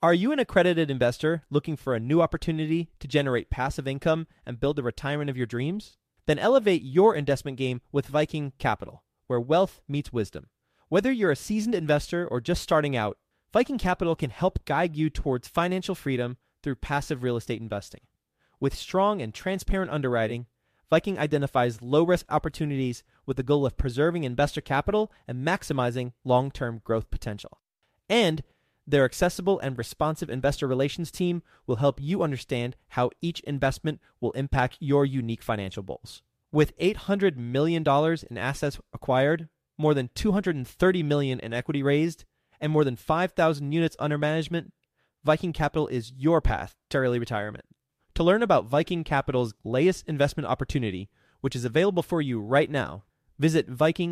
Are you an accredited investor looking for a new opportunity to generate passive income and build the retirement of your dreams? Then elevate your investment game with Viking Capital, where wealth meets wisdom. Whether you're a seasoned investor or just starting out, Viking Capital can help guide you towards financial freedom through passive real estate investing. With strong and transparent underwriting, Viking identifies low-risk opportunities with the goal of preserving investor capital and maximizing long-term growth potential. And their accessible and responsive investor relations team will help you understand how each investment will impact your unique financial goals. With $800 million in assets acquired, more than $230 million in equity raised, and more than 5,000 units under management, Viking Capital is your path to early retirement. To learn about Viking Capital's latest investment opportunity, which is available for you right now, visit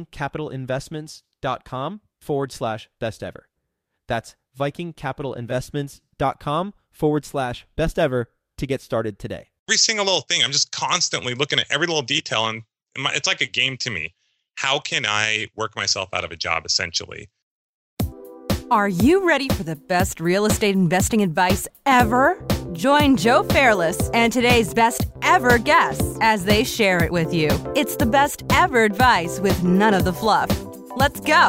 vikingcapitalinvestments.com/best ever. That's vikingcapitalinvestments.com/best ever to get started today. Every single little thing, I'm just constantly looking at every little detail, and it's like a game to me. How can I work myself out of a job, essentially? Are you ready for the best real estate investing advice ever? Join Joe Fairless and today's best ever guests as they share it with you. It's the best ever advice with none of the fluff. Let's go.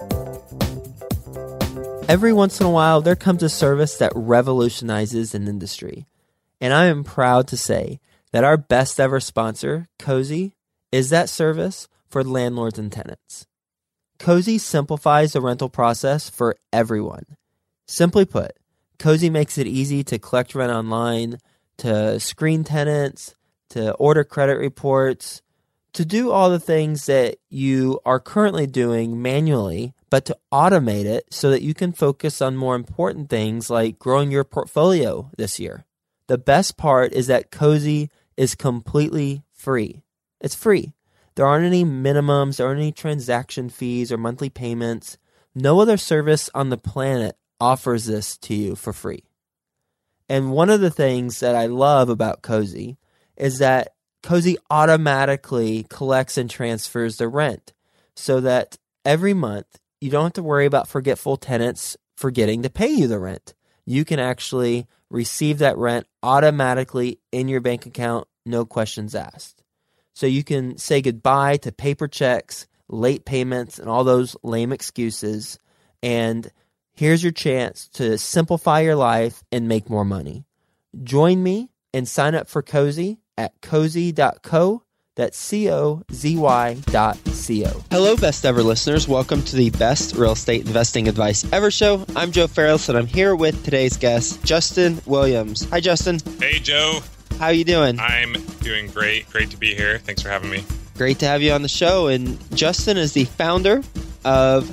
Every once in a while, there comes a service that revolutionizes an industry. And I am proud to say that our best ever sponsor, Cozy, is that service for landlords and tenants. Cozy simplifies the rental process for everyone. Simply put, Cozy makes it easy to collect rent online, to screen tenants, to order credit reports, to do all the things that you are currently doing manually, but to automate it so that you can focus on more important things like growing your portfolio this year. The best part is that Cozy is completely free. It's free. There aren't any minimums, there aren't any transaction fees or monthly payments. No other service on the planet offers this to you for free. And one of the things that I love about Cozy is that Cozy automatically collects and transfers the rent so that every month you don't have to worry about forgetful tenants forgetting to pay you the rent. You can actually receive that rent automatically in your bank account, no questions asked. So you can say goodbye to paper checks, late payments, and all those lame excuses. And here's your chance to simplify your life and make more money. Join me and sign up for Cozy at cozy.co. That's COZY.co. Hello, best ever listeners. Welcome to the best real estate investing advice ever show. I'm Joe Fairless, and I'm here with today's guest, Justin Williams. Hi, Justin. Hey, Joe. How are you doing? I'm doing great. Great to be here. Thanks for having me. Great to have you on the show. And Justin is the founder of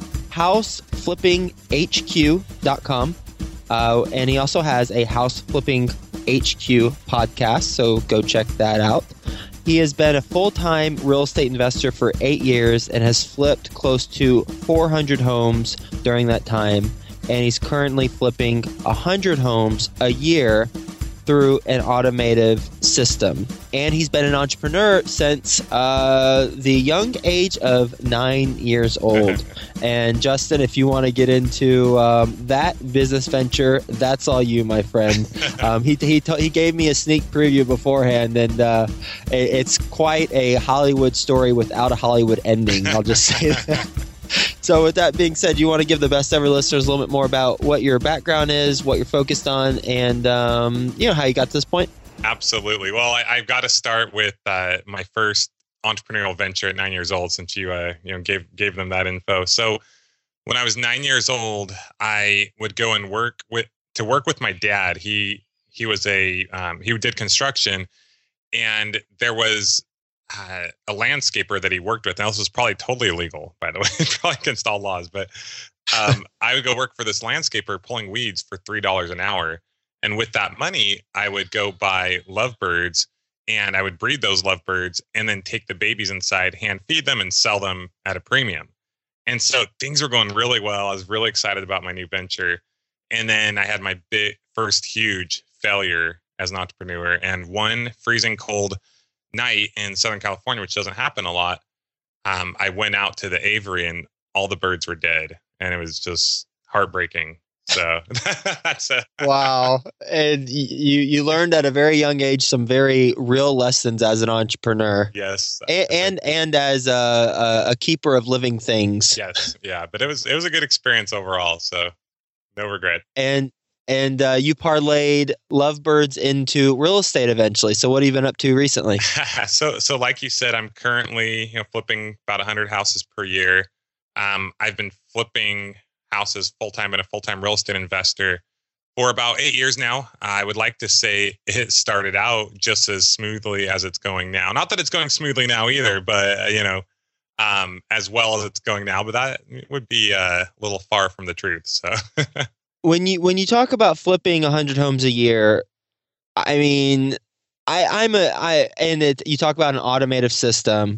houseflippinghq.com. And he also has a House Flipping HQ podcast, so go check that out. He has been a full-time real estate investor for 8 years and has flipped close to 400 homes during that time. And he's currently flipping 100 homes a year through an automated system. And he's been an entrepreneur since the young age of 9 years old. And Justin, if you want to get into that business venture, that's all you, my friend. He gave me a sneak preview beforehand, and it's quite a Hollywood story without a Hollywood ending. I'll just say that. So with that being said, you want to give the best ever listeners a little bit more about what your background is, what you're focused on, and how you got to this point? Absolutely. Well, I've got to start with my first entrepreneurial venture at 9 years old, since you gave them that info. So when I was 9 years old, I would go and work with my dad. He did construction, and there was a landscaper that he worked with. And this was probably totally illegal, by the way, probably against all laws. But I would go work for this landscaper pulling weeds for $3 an hour. And with that money, I would go buy lovebirds, and I would breed those lovebirds and then take the babies inside, hand feed them, and sell them at a premium. And so things were going really well. I was really excited about my new venture. And then I had my first huge failure as an entrepreneur. And one freezing cold night in Southern California, which doesn't happen a lot, I went out to the aviary and all the birds were dead, and it was just heartbreaking. So that's a Wow. And you learned at a very young age some very real lessons as an entrepreneur. yes. And as a keeper of living things. Yes. Yeah. But it was a good experience overall. So no regret. And you parlayed Lovebirds into real estate eventually. So what have you been up to recently? So like you said, I'm currently flipping about 100 houses per year. I've been flipping houses full-time and a full-time real estate investor for about 8 years now. I would like to say it started out just as smoothly as it's going now. Not that it's going smoothly now either, but as well as it's going now. But that would be a little far from the truth. So when you talk about flipping 100 homes a year, I mean, you talk about an automated system.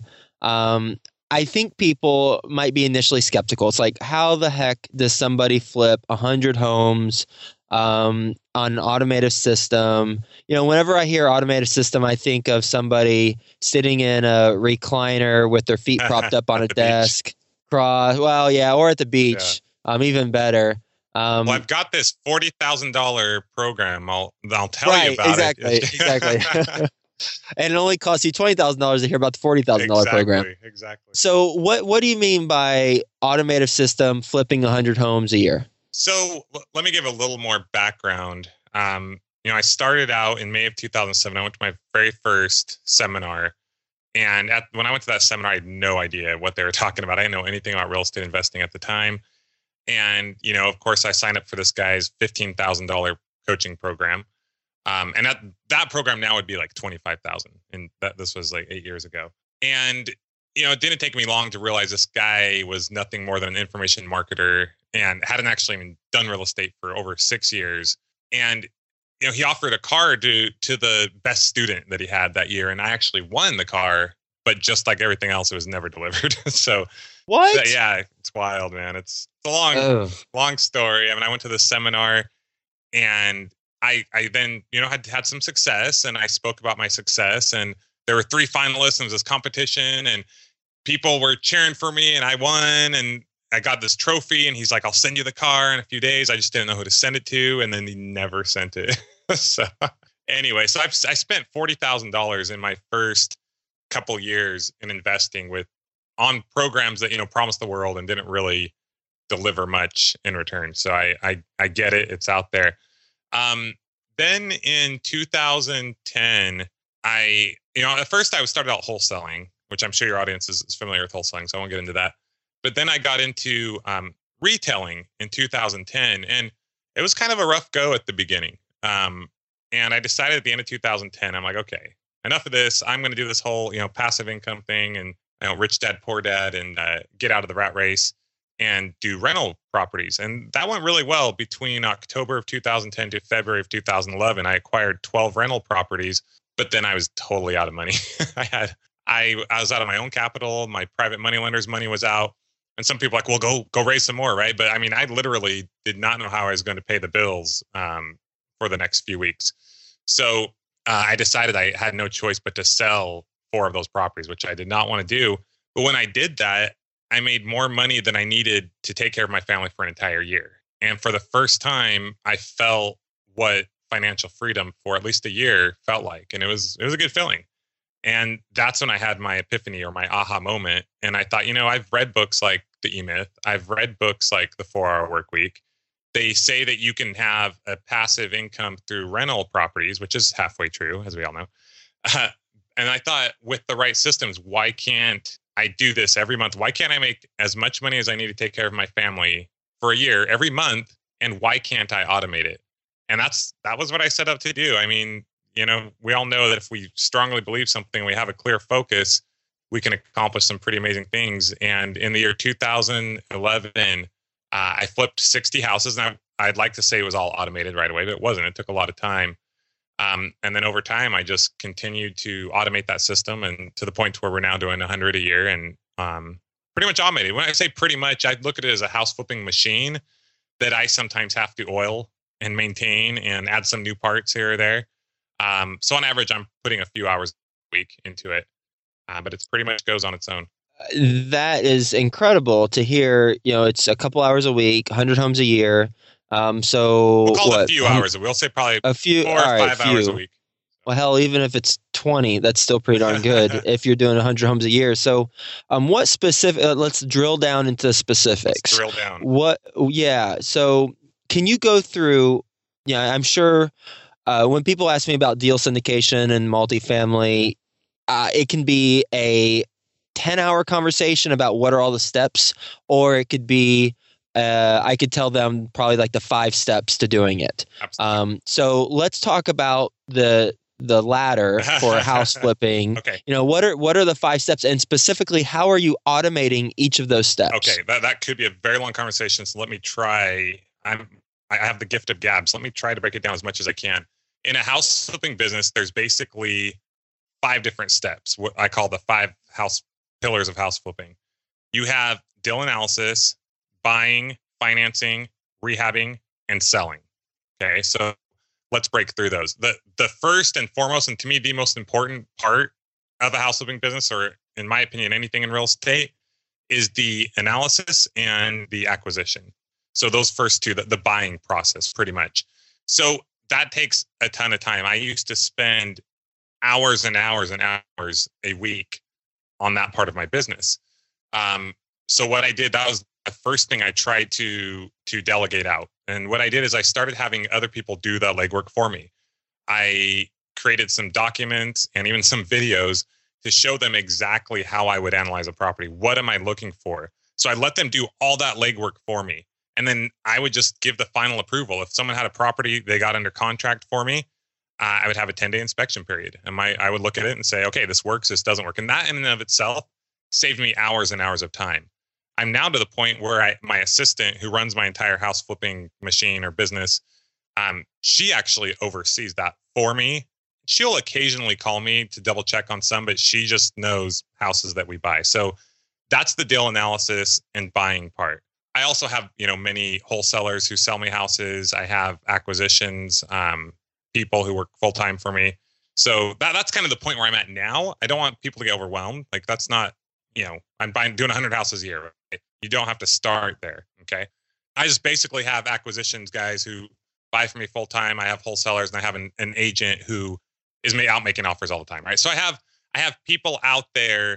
I think people might be initially skeptical. It's like, how the heck does somebody flip 100 homes on an automated system? Whenever I hear automated system, I think of somebody sitting in a recliner with their feet propped up on a desk, or at the beach. Yeah. Even better. Well, I've got this $40,000 program. I'll tell you about it. Exactly. And it only costs you $20,000 to hear about the $40,000 program. Exactly. So what do you mean by automated system flipping 100 homes a year? So let me give a little more background. I started out in May of 2007. I went to my very first seminar. And when I went to that seminar, I had no idea what they were talking about. I didn't know anything about real estate investing at the time. And, of course, I signed up for this guy's $15,000 coaching program. And that program now would be like 25,000. And this was like 8 years ago. And, it didn't take me long to realize this guy was nothing more than an information marketer and hadn't actually even done real estate for over 6 years. And, he offered a car to the best student that he had that year. And I actually won the car, but just like everything else, it was never delivered. So what? Yeah, it's wild, man. It's a long story. I mean, I went to the seminar and I then, had some success, and I spoke about my success, and there were 3 finalists, and it was this competition, and people were cheering for me, and I won, and I got this trophy, and he's like, I'll send you the car in a few days. I just didn't know who to send it to, and then he never sent it. So anyway, I spent $40,000 in my first couple years in investing on programs that, promised the world and didn't really deliver much in return. So I get it. It's out there. Then in 2010, at first I started out wholesaling, which I'm sure your audience is familiar with wholesaling, so I won't get into that. But then I got into retailing in 2010, and it was kind of a rough go at the beginning. And I decided at the end of 2010, I'm like, okay, enough of this. I'm going to do this whole, passive income thing and, rich dad, poor dad, and get out of the rat race and do rental properties. And that went really well. Between October of 2010 to February of 2011, I acquired 12 rental properties, but then I was totally out of money. I was out of my own capital. My private money lender's money was out. And some people are like, well, go raise some more, right? But I mean, I literally did not know how I was going to pay the bills for the next few weeks. So I decided I had no choice but to sell 4 of those properties, which I did not want to do. But when I did that, I made more money than I needed to take care of my family for an entire year. And for the first time, I felt what financial freedom for at least a year felt like. And it was a good feeling. And that's when I had my epiphany or my aha moment. And I thought, I've read books like The E-Myth. I've read books like The 4-Hour Workweek. They say that you can have a passive income through rental properties, which is halfway true, as we all know. And I thought, with the right systems, why can't I do this every month? Why can't I make as much money as I need to take care of my family for a year every month? And why can't I automate it? And that was what I set up to do. I mean, we all know that if we strongly believe something, we have a clear focus, we can accomplish some pretty amazing things. And in the year 2011, I flipped 60 houses. Now, I'd like to say it was all automated right away, but it wasn't. It took a lot of time. And then over time, I just continued to automate that system, and to the point where we're now doing 100 a year and pretty much automated. When I say pretty much, I look at it as a house flipping machine that I sometimes have to oil and maintain and add some new parts here or there. So on average, I'm putting a few hours a week into it, but it's pretty much goes on its own. That is incredible to hear. It's a couple hours a week, 100 homes a year. So We'll call what? it a few hours. We'll say probably A few, 4 or all right, 5 hours a few. week. Well, hell, even if it's 20, that's still pretty darn good if you're doing 100 homes a year. So, what specific? Let's drill down into specifics. Let's drill down. Yeah. So, can you go through? Yeah, I'm sure when people ask me about deal syndication and multifamily, it can be a 10-hour conversation about what are all the steps, or it could be I could tell them probably like the 5 steps to doing it. Absolutely. So let's talk about the ladder for house flipping. Okay. What are the 5 steps, and specifically, how are you automating each of those steps? Okay, that could be a very long conversation. So let me try. I have the gift of gab, so let me try to break it down as much as I can. In a house flipping business, there's basically 5 different steps. What I call the 5 pillars of house flipping. You have deal analysis, buying, financing, rehabbing, and selling. Okay, so let's break through those. The first and foremost, and to me, the most important part of a house flipping business, or in my opinion, anything in real estate, is the analysis and the acquisition. So those first two, the buying process, pretty much. So that takes a ton of time. I used to spend hours and hours and hours a week on that part of my business. So what I did, that was the first thing I tried to delegate out. And what I did is I started having other people do the legwork for me. I created some documents and even some videos to show them exactly how I would analyze a property. What am I looking for? So I let them do all that legwork for me. And then I would just give the final approval. If someone had a property they got under contract for me, I would have a 10-day inspection period. And I would look at it and say, okay, this works, this doesn't work. And that in and of itself saved me hours and hours of time. I'm now to the point where my assistant, who runs my entire house flipping machine or business, she actually oversees that for me. She'll occasionally call me to double check on some, but she just knows houses that we buy. So that's the deal analysis and buying part. I also have, many wholesalers who sell me houses. I have acquisitions, people who work full time for me. So that's kind of the point where I'm at now. I don't want people to get overwhelmed. Like that's not, I'm doing 100 houses a year. Right? You don't have to start there. Okay. I just basically have acquisitions guys who buy from me full time. I have wholesalers, and I have an agent who is out making offers all the time. Right. So I have people out there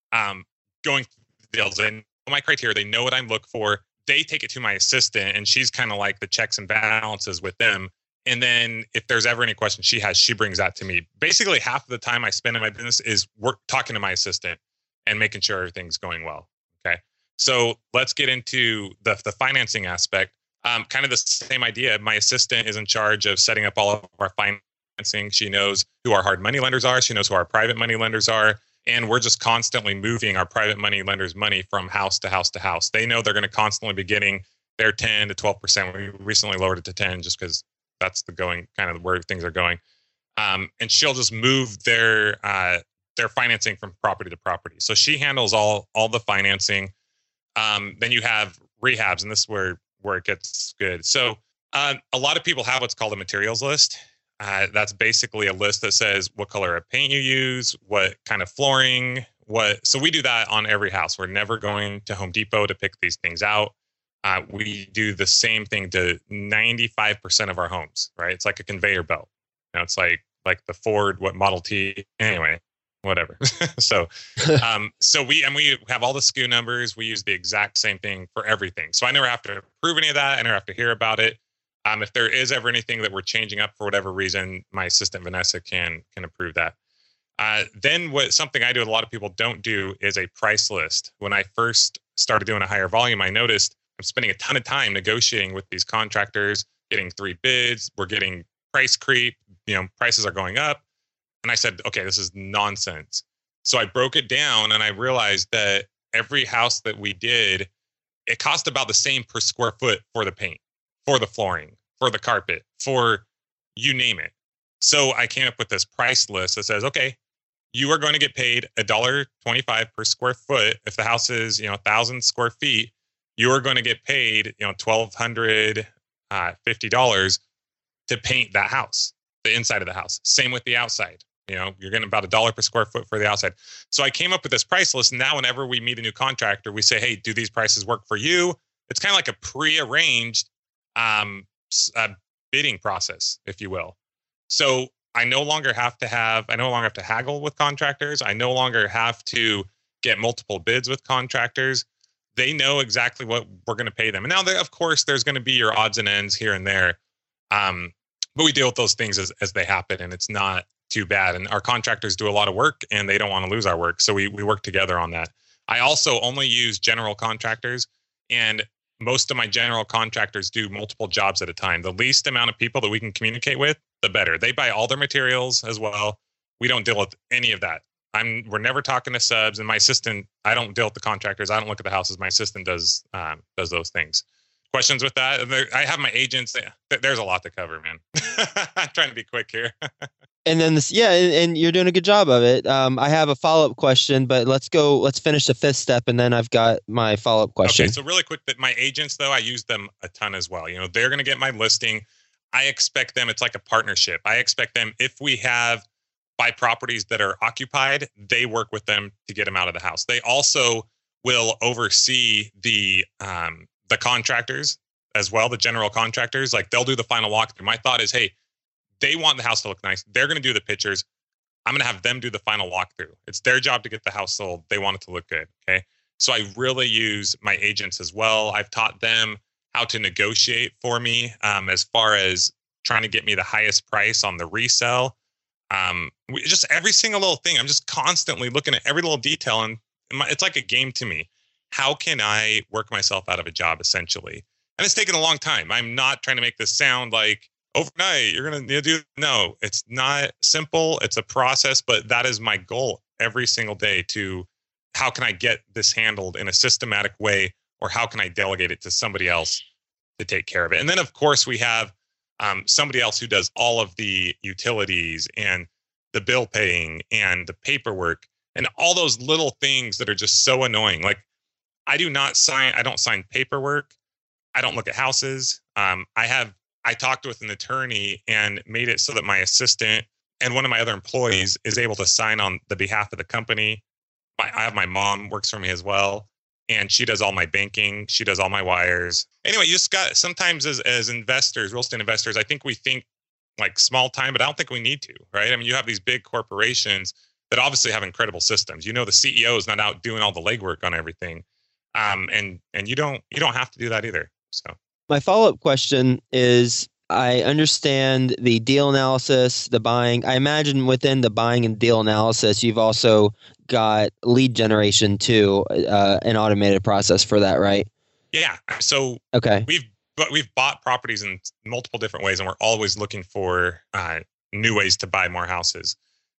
going through deals, and my criteria, they know what I'm looking for. They take it to my assistant, and she's kind of like the checks and balances with them. And then if there's ever any questions she brings that to me. Basically, half of the time I spend in my business is talking to my assistant and making sure everything's going well. Okay. So let's get into the financing aspect. Kind of the same idea. My assistant is in charge of setting up all of our financing. She knows who our hard money lenders are. She knows who our private money lenders are. And we're just constantly moving our private money lenders' money from house to house to house. They know they're going to constantly be getting their 10 to 12%. We recently lowered it to 10 just because that's the going kind of where things are going. And she'll just move their financing from property to property. So she handles all the financing. Then you have rehabs, and this is where it gets good. So a lot of people have what's called a materials list. That's basically a list that says what color of paint you use, what kind of flooring, so we do that on every house. We're never going to Home Depot to pick these things out. We do the same thing to 95% of our homes, right? It's like a conveyor belt. It's like the Ford, Model T, anyway, whatever. So we have all the SKU numbers. We use the exact same thing for everything. So I never have to prove any of that. I never have to hear about it. If there is ever anything that we're changing up for whatever reason, my assistant Vanessa can approve that. Then something I do, a lot of people don't do, is a price list. When I first started doing a higher volume, I noticed I'm spending a ton of time negotiating with these contractors, getting 3 bids. We're getting price creep. Prices are going up. And I said, okay, this is nonsense. So I broke it down, and I realized that every house that we did, it cost about the same per square foot for the paint, for the flooring, for the carpet, for you name it. So I came up with this price list that says, okay, you are going to get paid $1.25 per square foot. If the house is, 1,000 square feet, you are going to get paid, $1,250 to paint that house, the inside of the house. Same with the outside. You're getting about $1 per square foot for the outside. So I came up with this price list. And now whenever we meet a new contractor, we say, hey, do these prices work for you? It's kind of like a pre-arranged bidding process, if you will. So I no longer have to haggle with contractors. I no longer have to get multiple bids with contractors. They know exactly what we're going to pay them. And now, of course, there's going to be your odds and ends here and there. But we deal with those things as they happen, and it's not too bad. And our contractors do a lot of work, and they don't want to lose our work. So we work together on that. I also only use general contractors, and most of my general contractors do multiple jobs at a time. The least amount of people that we can communicate with, the better. They buy all their materials as well. We don't deal with any of that. We're never talking to subs, and my assistant, I don't deal with the contractors. I don't look at the houses. My assistant does those things. Questions with that? I have my agents. There's a lot to cover, man. I'm trying to be quick here. And then and you're doing a good job of it. I have a follow-up question, but let's finish the fifth step, and then I've got my follow-up question. Okay, so really quick, that my agents, though, I use them a ton as well. They're going to get my listing. I expect them, it's like a partnership. I expect them, if we buy properties that are occupied, they work with them to get them out of the house. They also will oversee the contractors as well, the general contractors. Like, they'll do the final walkthrough. My thought is, hey, they want the house to look nice. They're going to do the pictures. I'm going to have them do the final walkthrough. It's their job to get the house sold. They want it to look good. Okay. So I really use my agents as well. I've taught them how to negotiate for me as far as trying to get me the highest price on the resale. Just every single little thing. I'm just constantly looking at every little detail, and it's like a game to me. How can I work myself out of a job, essentially? And it's taken a long time. I'm not trying to make this sound like overnight you're going to do. No, it's not simple. It's a process, but that is my goal every single day. To how can I get this handled in a systematic way, or how can I delegate it to somebody else to take care of it? And then, of course, we have somebody else who does all of the utilities and the bill paying and the paperwork and all those little things that are just so annoying. Like, I don't sign paperwork. I don't look at houses. I talked with an attorney and made it so that my assistant and one of my other employees is able to sign on the behalf of the company. I have my mom works for me as well, and she does all my banking. She does all my wires. Anyway, you just got, sometimes as investors, real estate investors, I think we think like small time, but I don't think we need to, right? I mean, you have these big corporations that obviously have incredible systems. The CEO is not out doing all the legwork on everything. And you don't have to do that either. So my follow-up question is, I understand the deal analysis, the buying. I imagine within the buying and deal analysis, you've also got lead generation too, an automated process for that, right? Yeah. So okay, we've bought properties in multiple different ways, and we're always looking for new ways to buy more houses.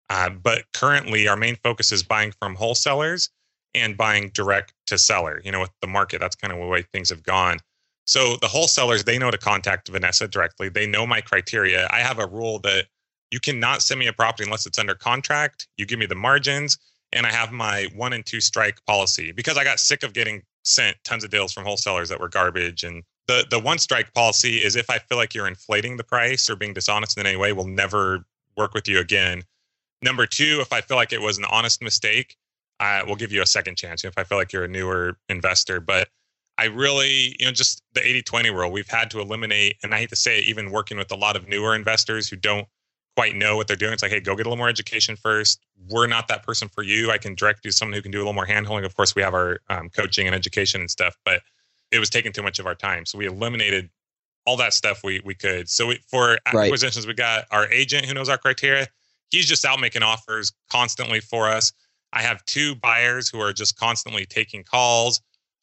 But currently, our main focus is buying from wholesalers and buying direct to seller. With the market, that's kind of the way things have gone. So the wholesalers, they know to contact Vanessa directly. They know my criteria. I have a rule that you cannot send me a property unless it's under contract. You give me the margins, and I have my 1 and 2 strike policy, because I got sick of getting sent tons of deals from wholesalers that were garbage. And the 1 strike policy is, if I feel like you're inflating the price or being dishonest in any way, we'll never work with you again. Number 2, if I feel like it was an honest mistake, we'll give you a second chance if I feel like you're a newer investor. But I really, just the 80-20 rule, we've had to eliminate, and I hate to say it, even working with a lot of newer investors who don't quite know what they're doing. It's like, hey, go get a little more education first. We're not that person for you. I can direct you to someone who can do a little more handholding. Of course, we have our coaching and education and stuff, but it was taking too much of our time. So we eliminated all that stuff we could. So for acquisitions, we got our agent who knows our criteria. He's just out making offers constantly for us. I have 2 buyers who are just constantly taking calls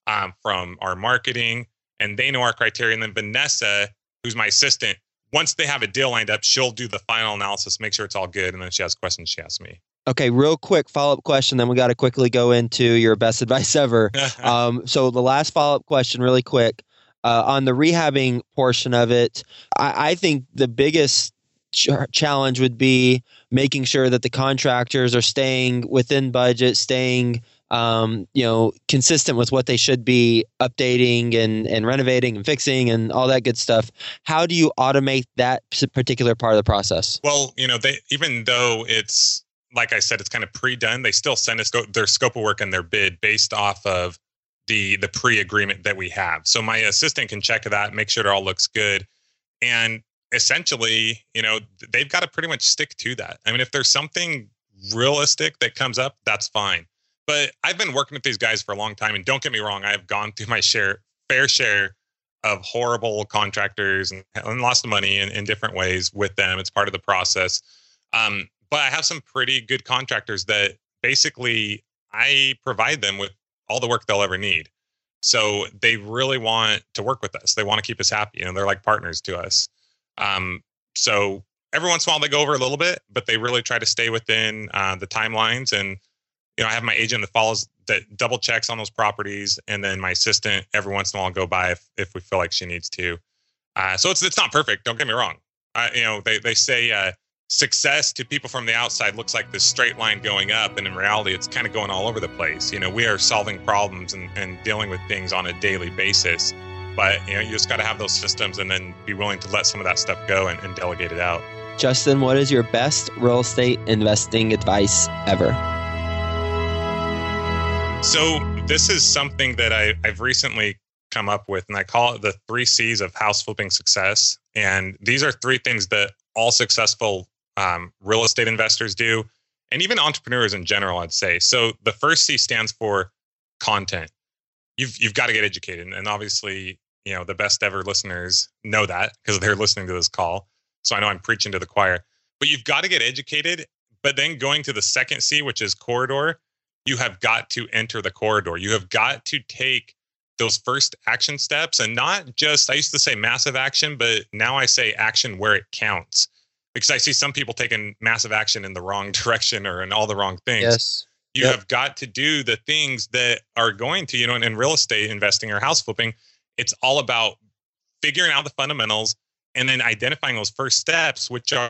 from our marketing, and they know our criteria. And then Vanessa, who's my assistant, once they have a deal lined up, she'll do the final analysis, make sure it's all good, and then she has questions she asks me. Okay, real quick follow-up question, then we got to quickly go into your best advice ever. So the last follow-up question, really quick, on the rehabbing portion of it, I think the biggest challenge would be making sure that the contractors are staying within budget, staying consistent with what they should be updating and renovating and fixing and all that good stuff. How do you automate that particular part of the process? Well, they, even though it's, like I said, it's kind of pre-done, they still send us their scope of work and their bid based off of the pre-agreement that we have. So my assistant can check that, make sure it all looks good. And essentially, they've got to pretty much stick to that. I mean, if there's something realistic that comes up, that's fine. But I've been working with these guys for a long time, and don't get me wrong, I've gone through my fair share of horrible contractors and lost money in different ways with them. It's part of the process. But I have some pretty good contractors that basically I provide them with all the work they'll ever need. So they really want to work with us. They want to keep us happy. They're like partners to us. So every once in a while they go over a little bit, but they really try to stay within the timelines. And, I have my agent that double checks on those properties. And then my assistant every once in a while go by if we feel like she needs to. So it's not perfect. Don't get me wrong. They say success to people from the outside looks like this straight line going up. And in reality, it's kind of going all over the place. We are solving problems and dealing with things on a daily basis. But, you just got to have those systems and then be willing to let some of that stuff go and delegate it out. Justin, what is your best real estate investing advice ever? So this is something that I've recently come up with, and I call it the 3 C's of house flipping success. And these are 3 things that all successful real estate investors do, and even entrepreneurs in general, I'd say. So the first C stands for content. You've got to get educated. And obviously, the best ever listeners know that because they're listening to this call. So I know I'm preaching to the choir. But you've got to get educated. But then going to the second C, which is corridor, you have got to enter the corridor. You have got to take those first action steps, and not just, I used to say massive action, but now I say action where it counts. Because I see some people taking massive action in the wrong direction or in all the wrong things. Yes. You have got to do the things that are going to, in real estate investing or house flipping, it's all about figuring out the fundamentals and then identifying those first steps, which are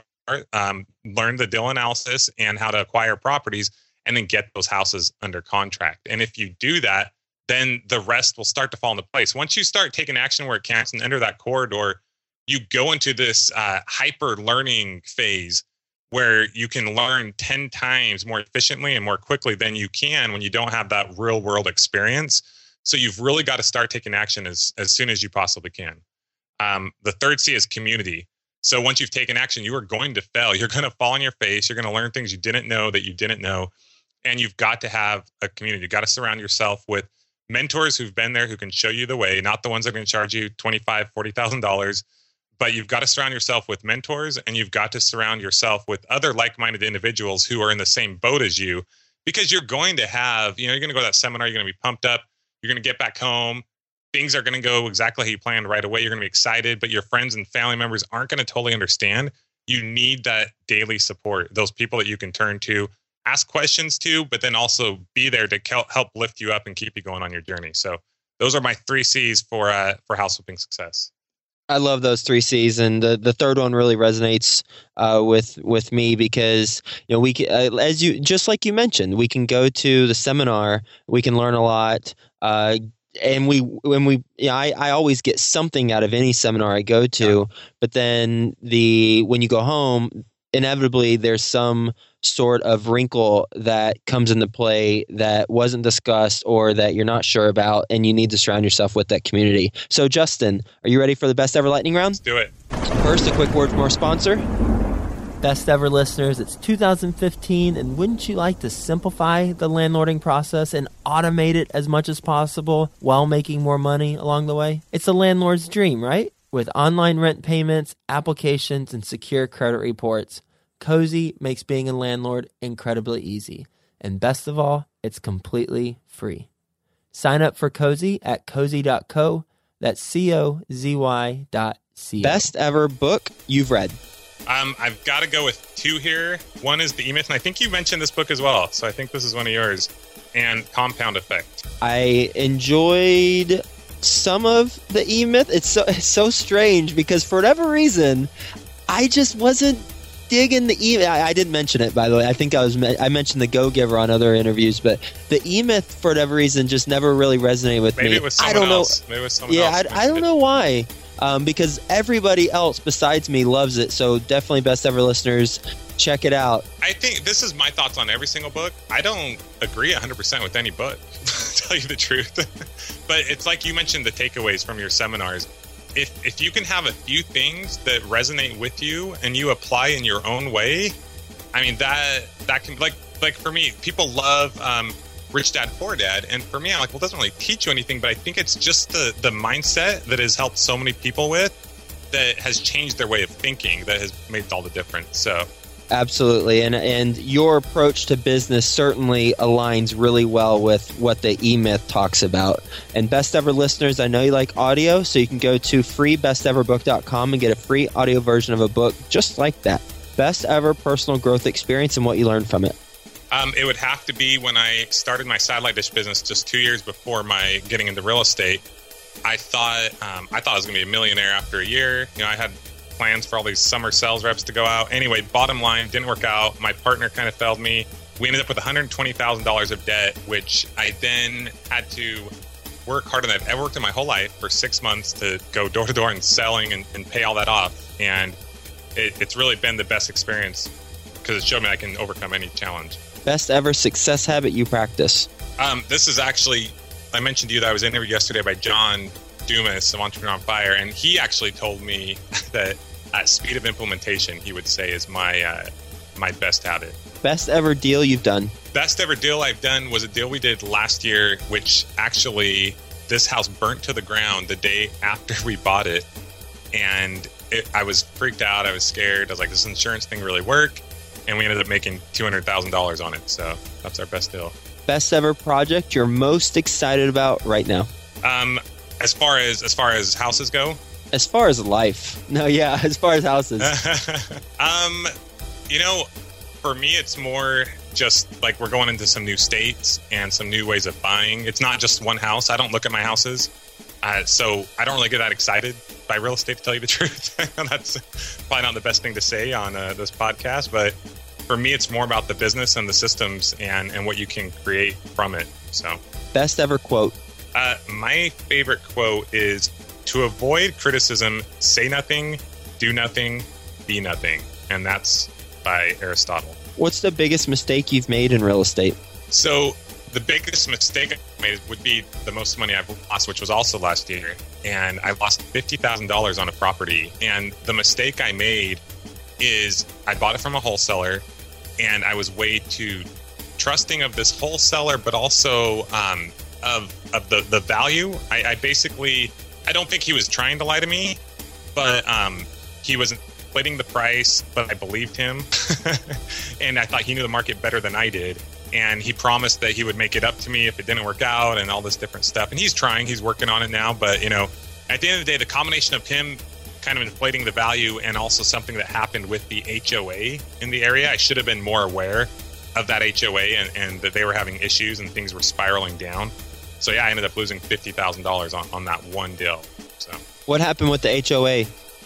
learn the deal analysis and how to acquire properties, and then get those houses under contract. And if you do that, then the rest will start to fall into place. Once you start taking action where it counts and enter that corridor, you go into this hyper learning phase where you can learn 10 times more efficiently and more quickly than you can when you don't have that real world experience. So you've really got to start taking action as soon as you possibly can. The third C is community. So once you've taken action, you are going to fail. You're going to fall on your face. You're going to learn things you didn't know that you didn't know. And you've got to have a community. You've got to surround yourself with mentors who've been there, who can show you the way, not the ones that are going to charge you $25,000, $40,000. But you've got to surround yourself with mentors, and you've got to surround yourself with other like-minded individuals who are in the same boat as you, because you're going to have, you're going to go to that seminar, you're going to be pumped up, you're going to get back home, things are going to go exactly how you planned right away, you're going to be excited, but your friends and family members aren't going to totally understand. You need that daily support, those people that you can turn to, ask questions to, but then also be there to help lift you up and keep you going on your journey. So those are my 3 C's for house flipping success. I love those 3 C's, and the third one really resonates with me because we can, just like you mentioned, we can go to the seminar, we can learn a lot, and I always get something out of any seminar I go to, but then when you go home, inevitably there's some sort of wrinkle that comes into play that wasn't discussed or that you're not sure about, and you need to surround yourself with that community. So Justin, are you ready for the best ever lightning round? Let's do it. First, a quick word from our sponsor. Best ever listeners, it's 2015, and wouldn't you like to simplify the landlording process and automate it as much as possible while making more money along the way? It's a landlord's dream, right? With online rent payments, applications, and secure credit reports, Cozy makes being a landlord incredibly easy. And best of all, it's completely free. Sign up for Cozy at cozy.co. That's COZY.co. Best ever book you've read? I've got to go with 2 here. One is The E-Myth, and I think you mentioned this book as well, so I think this is one of yours, and Compound Effect. I enjoyed some of The E-Myth. It's so strange because for whatever reason, I just wasn't digging the E-Myth. I didn't mention it, by the way. I think I mentioned The Go-Giver on other interviews, but the E-Myth, for whatever reason, just never really resonated with me. Maybe it was someone else. Maybe it was someone else. I don't know why. Because everybody else besides me loves it. So definitely best ever listeners, check it out. I think this is my thoughts on every single book. I don't agree 100% with any book. tell you the truth. But it's like you mentioned the takeaways from your seminars. If you can have a few things that resonate with you and you apply in your own way, I mean, that can, like for me, people love Rich Dad, Poor Dad. And for me, I'm like, well, it doesn't really teach you anything, but I think it's just the mindset that has helped so many people with, that has changed their way of thinking, that has made all the difference. So absolutely. And your approach to business certainly aligns really well with what the E-Myth talks about. And Best Ever listeners, I know you like audio, so you can go to freebesteverbook.com and get a free audio version of a book just like that. Best ever personal growth experience and what you learned from it. It would have to be when I started my satellite dish business just 2 years before my getting into real estate. I thought I was going to be a millionaire after a year. You know, I had plans for all these summer sales reps to go out. Anyway, bottom line, didn't work out. My partner kind of failed me. We ended up with $120,000 of debt, which I then had to work harder than I've ever worked in my whole life for 6 months to go door to door and selling and pay all that off. And it's really been the best experience because it showed me I can overcome any challenge. Best ever success habit you practice. This is actually, I mentioned to you that I was interviewed yesterday by John Dumas of Entrepreneur on Fire, and he actually told me that speed of implementation, he would say, is my best habit. Best ever deal you've done. Best ever deal I've done was a deal we did last year, which actually this house burnt to the ground the day after we bought it. And I was freaked out. I was scared. I was like, does this insurance thing really work? And we ended up making $200,000 on it. So that's our best deal. Best ever project you're most excited about right now? As far as houses go? As far as life. No, yeah, as far as houses. You know, for me, it's more just like we're going into some new states and some new ways of buying. It's not just one house. I don't look at my houses. So I don't really get that excited by real estate, to tell you the truth. That's probably not the best thing to say on this podcast. But for me, it's more about the business and the systems and what you can create from it. So, best ever quote. My favorite quote is, to avoid criticism, say nothing, do nothing, be nothing. And that's by Aristotle. What's the biggest mistake you've made in real estate? So the biggest mistake I made would be the most money I've lost, which was also last year. And I lost $50,000 on a property. And the mistake I made is I bought it from a wholesaler, and I was way too trusting of this wholesaler, but also of the value. I basically, I don't think he was trying to lie to me, but he was inflating the price, but I believed him. And I thought he knew the market better than I did. And he promised that he would make it up to me if it didn't work out and all this different stuff. And he's trying, he's working on it now. But, you know, at the end of the day, the combination of him kind of inflating the value and also something that happened with the HOA in the area, I should have been more aware of that HOA and that they were having issues and things were spiraling down. So, yeah, I ended up losing $50,000 on that one deal. So, what happened with the HOA?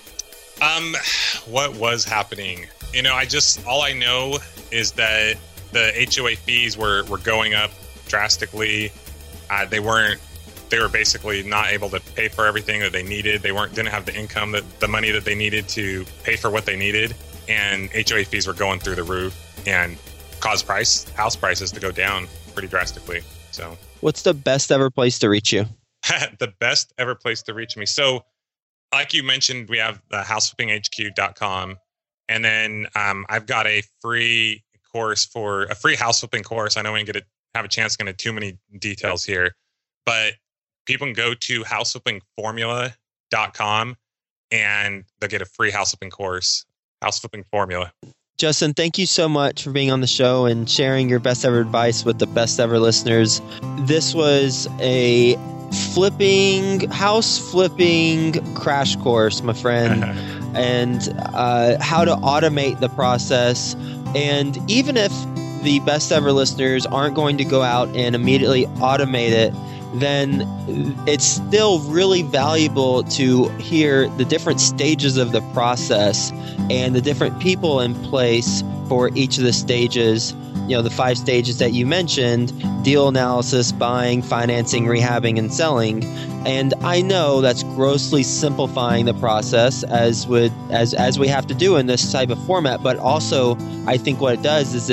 What was happening? You know, all I know is that the HOA fees were going up drastically. They were basically not able to pay for everything that they needed. They didn't have the income, the money that they needed to pay for what they needed. And HOA fees were going through the roof and caused house prices to go down pretty drastically. So, what's the best ever place to reach you? The best ever place to reach me. So, like you mentioned, we have the houseflippinghq.com. And then I've got a free course for a free house flipping course. I know we didn't have a chance to get into too many details here, but people can go to houseflippingformula.com and they'll get a free house flipping course, House Flipping Formula. Justin, thank you so much for being on the show and sharing your best ever advice with the best ever listeners. This was a house flipping crash course, my friend, and how to automate the process. And even if the best ever listeners aren't going to go out and immediately automate it, then it's still really valuable to hear the different stages of the process and the different people in place for each of the stages. You know, the 5 stages that you mentioned: deal analysis, buying, financing, rehabbing, and selling. And I know that's grossly simplifying the process as we have to do in this type of format. But also, I think what it does is it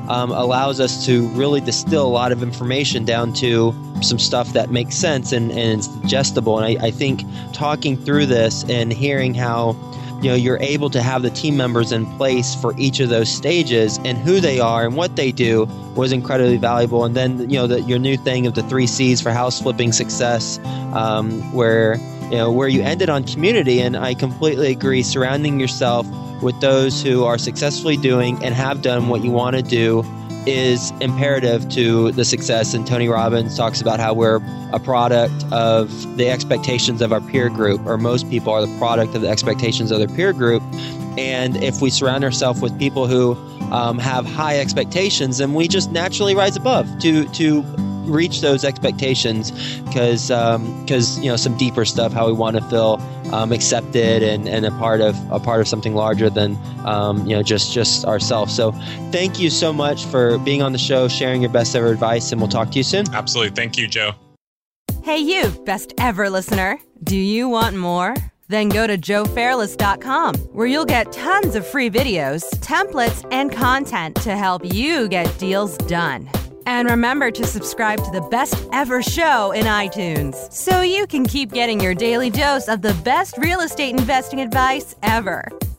allows us to really distill a lot of information down to some stuff that makes sense and is digestible. And I think talking through this and hearing how you're able to have the team members in place for each of those stages and who they are and what they do was incredibly valuable. And then, your new thing of the 3 C's for house flipping success, where you ended on community. And I completely agree. Surrounding yourself with those who are successfully doing and have done what you want to do is imperative to the success. And Tony Robbins talks about how we're a product of the expectations of our peer group, or most people are the product of the expectations of their peer group. And if we surround ourselves with people who have high expectations, then we just naturally rise above to reach those expectations, because some deeper stuff, how we want to feel accepted and a part of something larger than just ourselves. So thank you so much for being on the show, sharing your best ever advice, and we'll talk to you soon. Absolutely. Thank you, Joe. Hey, you, best ever listener. Do you want more? Then go to joefairless.com, where you'll get tons of free videos, templates, and content to help you get deals done. And remember to subscribe to the Best Ever Show in iTunes, so you can keep getting your daily dose of the best real estate investing advice ever.